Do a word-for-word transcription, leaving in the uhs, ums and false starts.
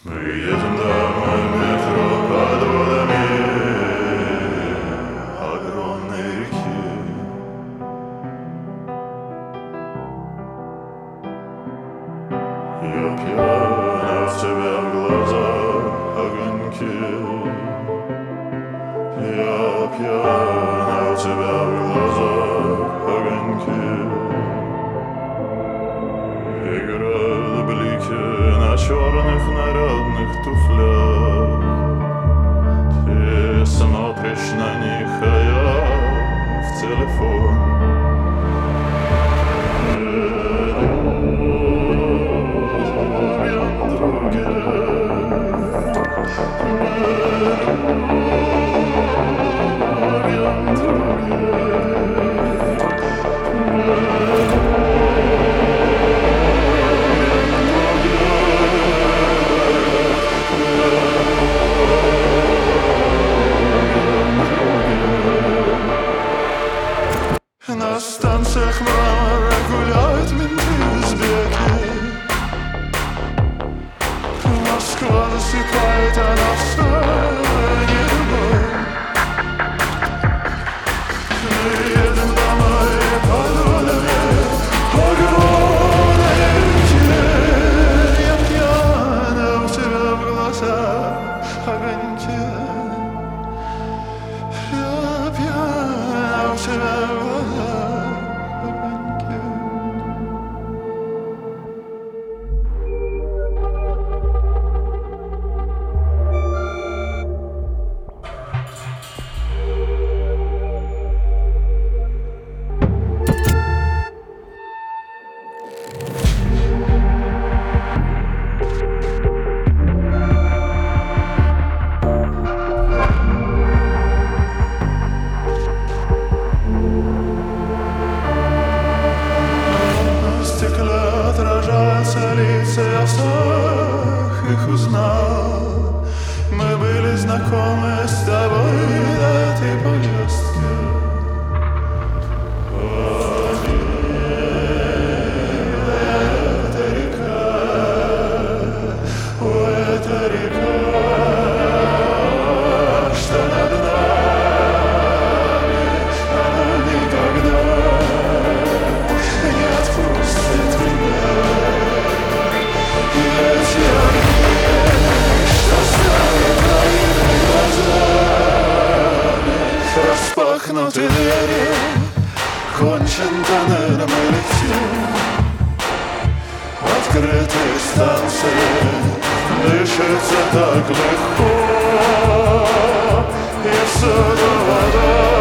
Мы едем домой в метро под водами огромной реки. Я пьян, в тебя в глазах огоньки. Я пьян, у тебя в глазах огоньки. Играют блики на черных нарядных туфлях. Ты смотришь на них, а я в телефон. Любим других. Любим других. На станциях мрамора гуляют менты узбеки. Москва засыпает, она в небо. Мы едем домой под водами огромной реки. Я пьяна, у тебя в глазах огоньки. Я пьяна, у тебя в глазах. Я всех их узнал. Мы были знакомы с тобой до этой поездки. О, милая, эта река, о, эта река, что над нами, она никогда не отпустит меня. Распахнуты двери, кончен тоннель, мы летим. Открытые станции, дышится так легко, и всюду вода.